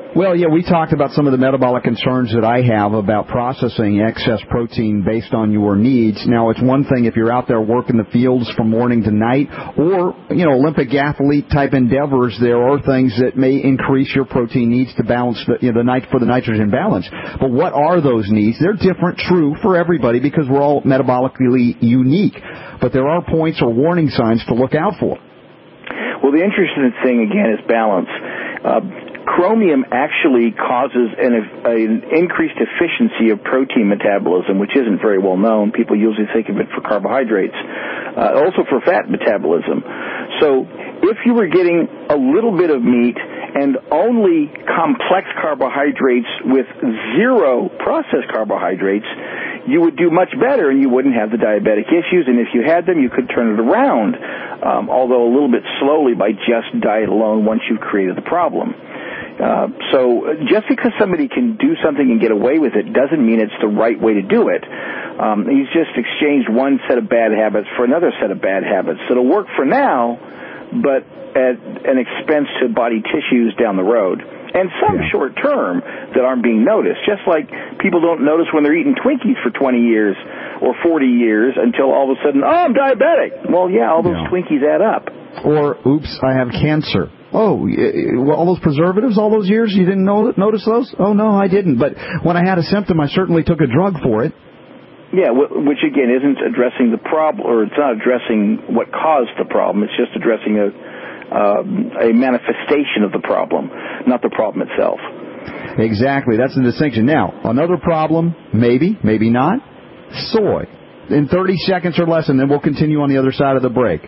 Well, yeah, we talked about some of the metabolic concerns that I have about processing excess protein based on your needs. Now, it's one thing if you're out there working the fields from morning to night, or, you know, Olympic athlete-type endeavors, there are things that may increase your protein needs to balance the, you know, the nit- for the nitrogen balance. But what are those needs? They're different, true, for everybody because we're all metabolically unique. But there are points or warning signs to look out for. Well, the interesting thing, again, is balance. Uh, Chromium actually causes an, an increased efficiency of protein metabolism, which isn't very well known. People usually think of it for carbohydrates, uh, also for fat metabolism. So if you were getting a little bit of meat and only complex carbohydrates with zero processed carbohydrates, you would do much better and you wouldn't have the diabetic issues. And if you had them, you could turn it around, um, although a little bit slowly by just diet alone once you've created the problem. Uh, so just because somebody can do something and get away with it doesn't mean it's the right way to do it. Um, he's just exchanged one set of bad habits for another set of bad habits that'll work for now, but at an expense to body tissues down the road. And some yeah. short term that aren't being noticed, just like people don't notice when they're eating Twinkies for twenty years or forty years until all of a sudden, oh, I'm diabetic. Well, yeah, all those yeah. Twinkies add up. Or, oops, I have cancer. Oh, all those preservatives all those years, you didn't know, notice those? Oh, no, I didn't. But when I had a symptom, I certainly took a drug for it. Yeah, which, again, isn't addressing the problem, or it's not addressing what caused the problem. It's just addressing a, uh, a manifestation of the problem, not the problem itself. Exactly. That's the distinction. Now, another problem, maybe, maybe not, soy. In thirty seconds or less, and then we'll continue on the other side of the break.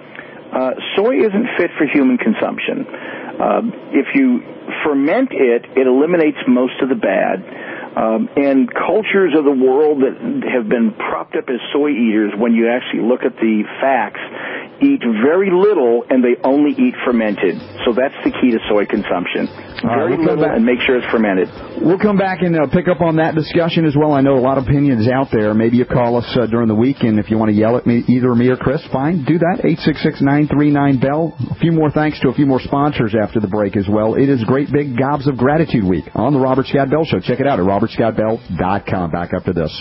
Uh, soy isn't fit for human consumption. Uh, if you ferment it, it eliminates most of the bad. Um, and cultures of the world that have been propped up as soy eaters, when you actually look at the facts, eat very little and they only eat fermented. So that's the key to soy consumption. Very we'll little and make sure it's fermented. We'll come back and uh, pick up on that discussion as well. I know a lot of opinions out there. Maybe you call us uh, during the week, and if you want to yell at me, either me or Chris, fine, do that. eight six six, nine three nine, B E L L. A few more thanks to a few more sponsors after the break as well. It is Great Big Gobs of Gratitude Week on the Robert Scott Bell Show. Check it out at robert scott bell dot com. Back up to this.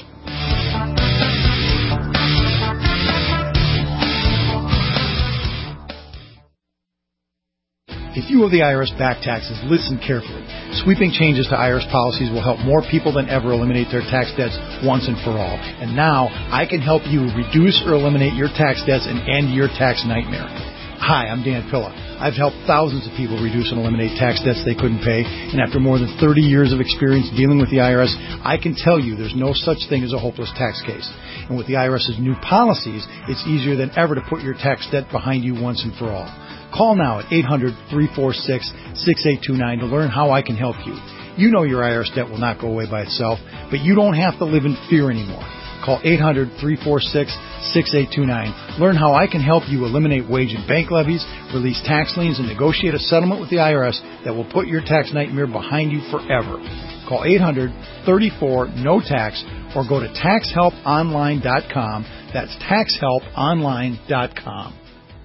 If you owe the I R S back taxes, listen carefully. Sweeping changes to I R S policies will help more people than ever eliminate their tax debts once and for all. And now, I can help you reduce or eliminate your tax debts and end your tax nightmare. Hi, I'm Dan Pilla. I've helped thousands of people reduce and eliminate tax debts they couldn't pay, and after more than thirty years of experience dealing with the I R S, I can tell you there's no such thing as a hopeless tax case. And with the IRS's new policies, it's easier than ever to put your tax debt behind you once and for all. Call now at eight hundred, three four six, six eight two nine to learn how I can help you. You know your I R S debt will not go away by itself, but you don't have to live in fear anymore. Call eight hundred, three four six, six eight two nine. Learn how I can help you eliminate wage and bank levies, release tax liens, and negotiate a settlement with the I R S that will put your tax nightmare behind you forever. Call eight hundred, three four, N O T A X or go to tax help online dot com. That's tax help online dot com.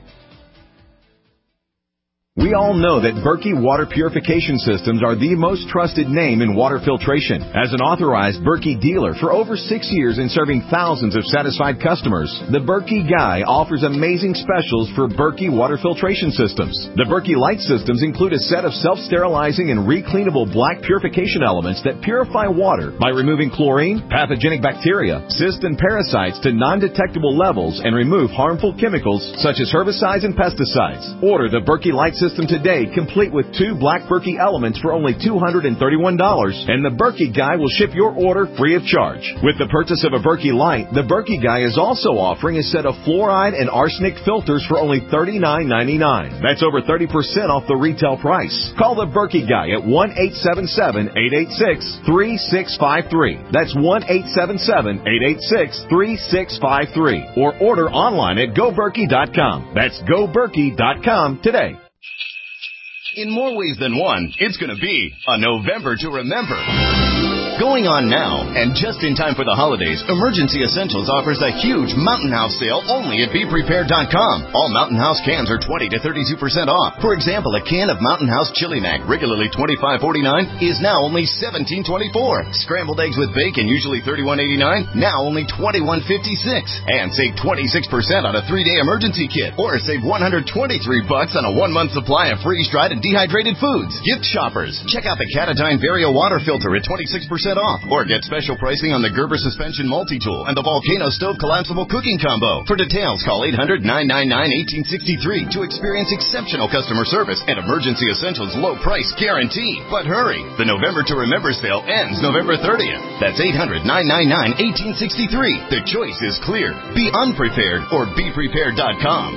We all know that Berkey Water Purification Systems are the most trusted name in water filtration. As an authorized Berkey dealer for over six years and serving thousands of satisfied customers, the Berkey Guy offers amazing specials for Berkey Water Filtration Systems. The Berkey Light Systems include a set of self-sterilizing and recleanable black purification elements that purify water by removing chlorine, pathogenic bacteria, cysts, and parasites to non-detectable levels and remove harmful chemicals such as herbicides and pesticides. Order the Berkey Light Systems today, complete with two black Berkey elements for only two hundred thirty-one dollars, and the Berkey Guy will ship your order free of charge. With the purchase of a Berkey Light, the Berkey Guy is also offering a set of fluoride and arsenic filters for only thirty-nine ninety-nine. That's over thirty percent off the retail price. Call the Berkey Guy at one eight seven seven, eight eight six, three six five three. That's one eight seven seven, eight eight six, three six five three. Or order online at go berkey dot com. That's go berkey dot com today. In more ways than one, it's going to be a November to remember. Going on now, and just in time for the holidays, Emergency Essentials offers a huge Mountain House sale only at be prepared dot com. All Mountain House cans are twenty to thirty-two percent off. For example, a can of Mountain House Chili Mac, regularly twenty-five forty-nine, is now only seventeen twenty-four. Scrambled eggs with bacon, usually thirty-one eighty-nine, now only twenty-one fifty-six. And save twenty-six percent on a three-day emergency kit, or save one hundred twenty-three bucks on a one-month supply of freeze-dried and dehydrated foods. Gift shoppers, check out the Catadine Vario water filter at twenty-six percent off, or get special pricing on the Gerber suspension multi-tool and the Volcano stove collapsible cooking combo. For details, call eight hundred, nine nine nine, one eight six three to experience exceptional customer service and Emergency Essentials low price guarantee. But hurry, the November to Remember sale ends November thirtieth. That's eight hundred, nine nine nine, one eight six three. The choice is clear. Be unprepared or be prepared dot com.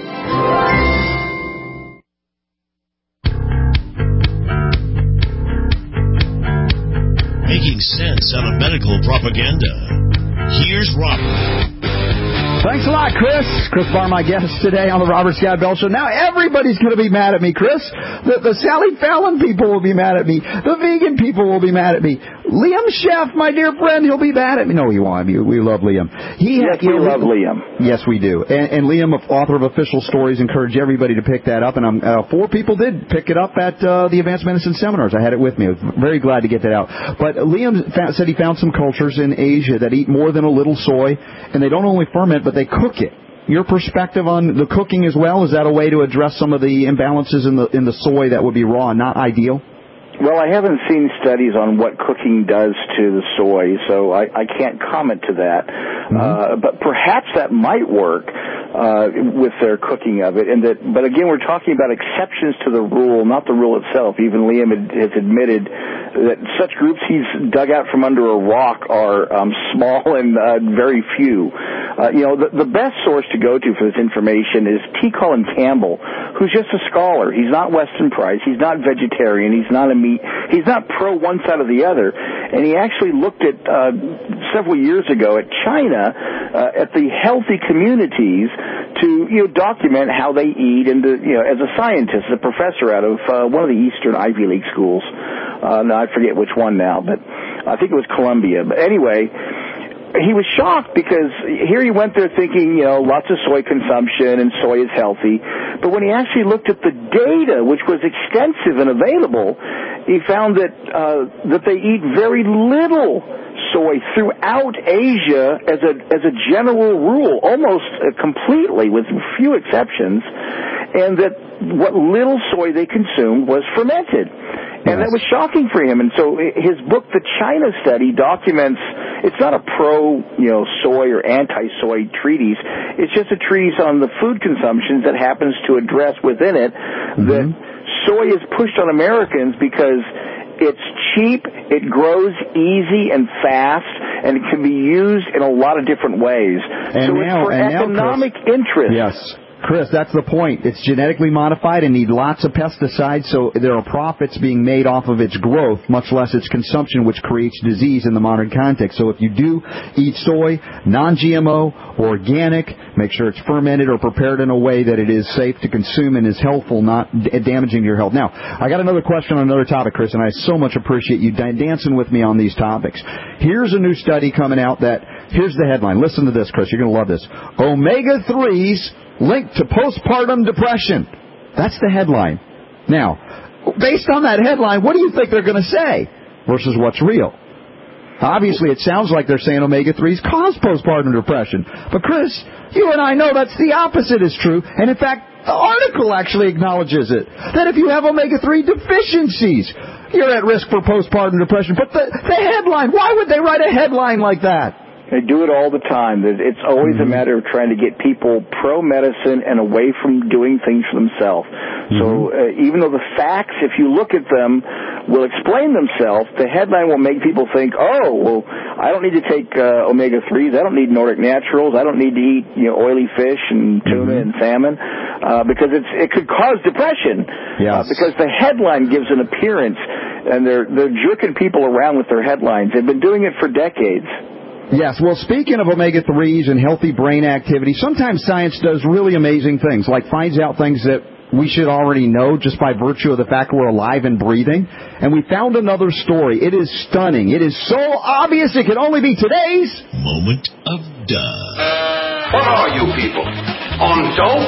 Making sense out of medical propaganda. Here's Robert. Thanks a lot, Chris. Chris Barr, my guest today on the Robert Scott Bell Show. Now everybody's going to be mad at me, Chris. The, the Sally Fallon people will be mad at me. The vegan people will be mad at me. Liam Sheff, my dear friend, he'll be mad at me. No, he won't. We love Liam. He, yes, we love Liam. Yes, we do. And, and Liam, author of Official Stories, encourage everybody to pick that up. And I'm, uh, four people did pick it up at uh, the Advanced Medicine Seminars. I had it with me. I was very glad to get that out. But Liam found, said he found some cultures in Asia that eat more than a little soy, and they don't only ferment, but they cook it. Your perspective on the cooking as well, is that a way to address some of the imbalances in the in the soy that would be raw and not ideal? Well, I haven't seen studies on what cooking does to the soy, so I, I can't comment to that. Mm-hmm. Uh, but perhaps that might work uh, with their cooking of it. And that, but again, we're talking about exceptions to the rule, not the rule itself. Even Liam has admitted that such groups he's dug out from under a rock are um, small and uh, very few. Uh, you know, the, the best source to go to for this information is T. Colin Campbell, who's just a scholar. He's not Weston Price. He's not vegetarian. He's not a meat. He's not pro one side or the other. And he actually looked at uh, several years ago at China uh, at the healthy communities to you know document how they eat. And to, you know, as a scientist, a professor out of uh, one of the Eastern Ivy League schools. Uh, no, I forget which one now, but I think it was Columbia. But anyway, he was shocked because here he went there thinking, you know, lots of soy consumption and soy is healthy. But when he actually looked at the data, which was extensive and available, he found that uh, that they eat very little soy throughout Asia as a as a general rule, almost uh, completely, with few exceptions, and that what little soy they consumed was fermented. And that was shocking for him. And so his book, The China Study, documents, it's not a pro, you know, soy or anti-soy treatise. It's just a treatise on the food consumptions that happens to address within it mm-hmm. that soy is pushed on Americans because it's cheap, it grows easy and fast, and it can be used in a lot of different ways. And so now, it's for economic now, Chris, interest. Yes. Chris, that's the point. It's genetically modified and need lots of pesticides, so there are profits being made off of its growth, much less its consumption, which creates disease in the modern context. So if you do eat soy, non-G M O, organic, make sure it's fermented or prepared in a way that it is safe to consume and is healthful, not d- damaging your health. Now, I got another question on another topic, Chris, and I so much appreciate you d- dancing with me on these topics. Here's a new study coming out that, here's the headline. Listen to this, Chris. You're going to love this. omega threes linked to postpartum depression. That's the headline. Now, based on that headline, what do you think they're going to say versus what's real? Obviously, it sounds like they're saying omega threes cause postpartum depression. But, Chris, you and I know that's the opposite is true. And, in fact, the article actually acknowledges it, that if you have omega three deficiencies, you're at risk for postpartum depression. But the, the headline, why would they write a headline like that? They do it all the time. It's always mm-hmm. a matter of trying to get people pro-medicine and away from doing things for themselves. Mm-hmm. So uh, even though the facts, if you look at them, will explain themselves, the headline will make people think, oh, well, I don't need to take uh, omega threes. I don't need Nordic Naturals. I don't need to eat you know, oily fish and tuna mm-hmm. and salmon uh, because it's, it could cause depression. Yes. Uh, because the headline gives an appearance, and they're, they're jerking people around with their headlines. They've been doing it for decades. Yes, well, speaking of omega threes and healthy brain activity, sometimes science does really amazing things, like finds out things that we should already know just by virtue of the fact we're alive and breathing. And we found another story. It is stunning. It is so obvious it can only be today's Moment of Duh. What are you people? On dope?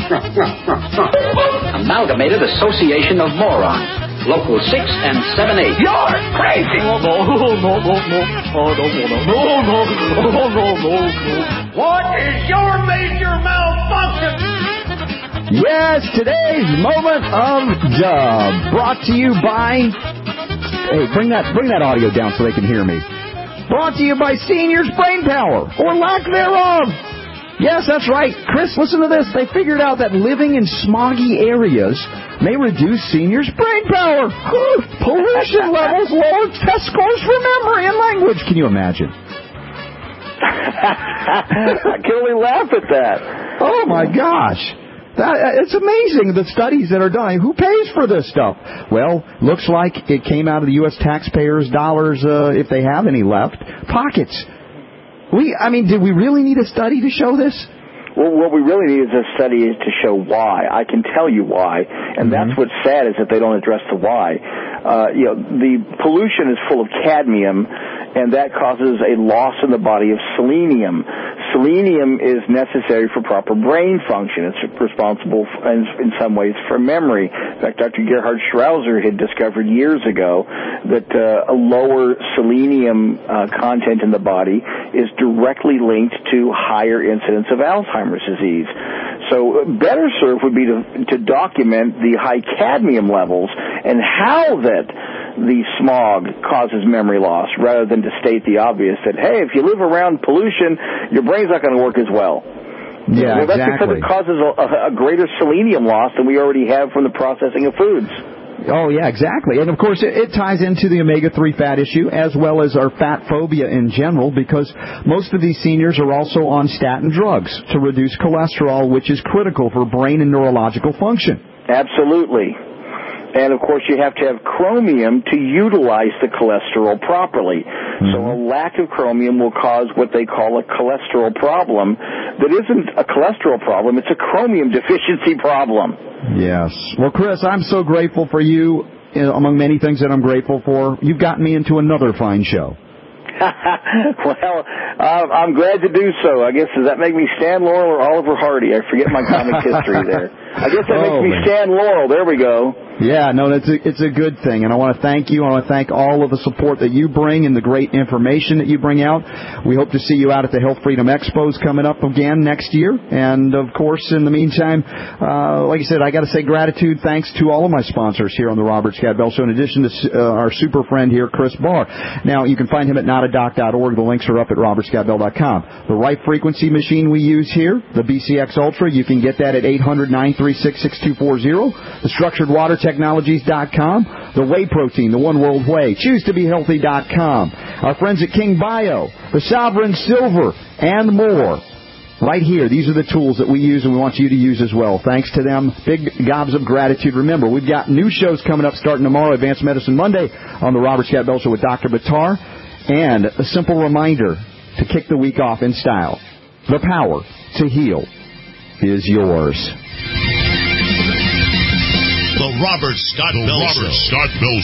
Amalgamated Association of Morons. Local six and seven eight. You're crazy! No, no, no, no, no, no, no, no, no, no, no, no. What is your major malfunction? Yes, today's Moment of Duh, brought to you by... Hey, bring that bring that audio down so they can hear me. Brought to you by Seniors Brain Power, or lack thereof. Yes, that's right. Chris, listen to this. They figured out that living in smoggy areas may reduce seniors' brain power. Pollution levels lower test scores for memory and language. Can you imagine? I can only laugh at that. Oh, my gosh. That, it's amazing, the studies that are done. Who pays for this stuff? Well, looks like it came out of the U S taxpayers' dollars, uh, if they have any left, pockets. We, I mean, did we really need a study to show this? Well, what we really need is a study to show why. I can tell you why, and mm-hmm. that's what's sad is that they don't address the why. Uh, you know, the pollution is full of cadmium, and that causes a loss in the body of selenium. Selenium is necessary for proper brain function. It's responsible, for, in, in some ways, for memory. In fact, Doctor Gerhard Schrauzer had discovered years ago that uh, a lower selenium uh, content in the body is directly linked to higher incidence of Alzheimer's disease. So better served would be to, to document the high cadmium levels and how that the smog causes memory loss, rather than to state the obvious that, hey, if you live around pollution, your brain's not going to work as well. Yeah, well, that's exactly. because it causes a, a greater selenium loss than we already have from the processing of foods. Oh, yeah, exactly. And, of course, it, it ties into the omega three fat issue as well as our fat phobia in general, because most of these seniors are also on statin drugs to reduce cholesterol, which is critical for brain and neurological function. Absolutely. And, of course, you have to have chromium to utilize the cholesterol properly. Mm-hmm. So a lack of chromium will cause what they call a cholesterol problem that isn't a cholesterol problem, it's a chromium deficiency problem. Yes. Well, Chris, I'm so grateful for you, among many things that I'm grateful for. You've gotten me into another fine show. Well, uh, I'm glad to do so. I guess, does that make me Stan Laurel or Oliver Hardy? I forget my comic history there. I guess that makes oh, me man. Stan Laurel. There we go. Yeah, no, it's a, it's a good thing, and I want to thank you. I want to thank all of the support that you bring and the great information that you bring out. We hope to see you out at the Health Freedom Expos coming up again next year. And, of course, in the meantime, uh, like I said, I got to say gratitude, thanks to all of my sponsors here on the Robert Scott Bell Show, in addition to uh, our super friend here, Chris Barr. Now, you can find him at not a doc dot org. The links are up at robert scott bell dot com. The right frequency machine we use here, the B C X Ultra, you can get that at eight hundred, nine three six, six two four zero. The structured water technologies dot com, the whey protein, the One World Whey, choose to be healthy dot com, our friends at King Bio, the Sovereign Silver, and more. Right here, these are the tools that we use and we want you to use as well. Thanks to them, big gobs of gratitude. Remember, we've got new shows coming up starting tomorrow, Advanced Medicine Monday on the Robert Scott Bell Show with Doctor Buttar. And a simple reminder to kick the week off in style. The power to heal is yours. The Robert Scott the Bell Robert Show. Scott Bell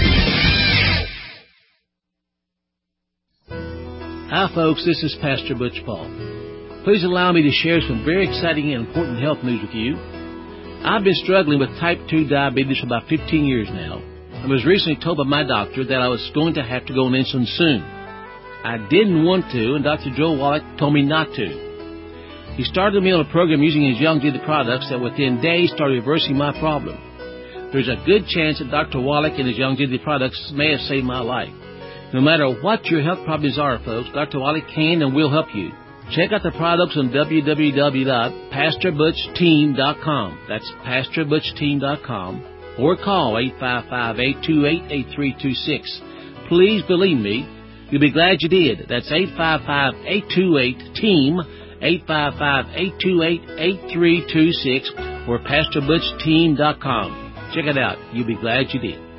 Show. Hi, folks. This is Pastor Butch Paul. Please allow me to share some very exciting and important health news with you. I've been struggling with type two diabetes for about fifteen years now. I was recently told by my doctor that I was going to have to go on insulin soon. I didn't want to, and Doctor Joe Wallach told me not to. He started me on a program using his Youngevity products that within days started reversing my problem. There's a good chance that Doctor Wallach and his Youngevity products may have saved my life. No matter what your health problems are, folks, Doctor Wallach can and will help you. Check out the products on w w w dot pastor butch team dot com. That's pastor butch team dot com. Or call eight five five, eight two eight, eight three two six. Please believe me, you'll be glad you did. That's eight five five, eight two eight, team, eight five five, eight two eight, eight three two six, or pastor butch team dot com. Check it out. You'll be glad you did.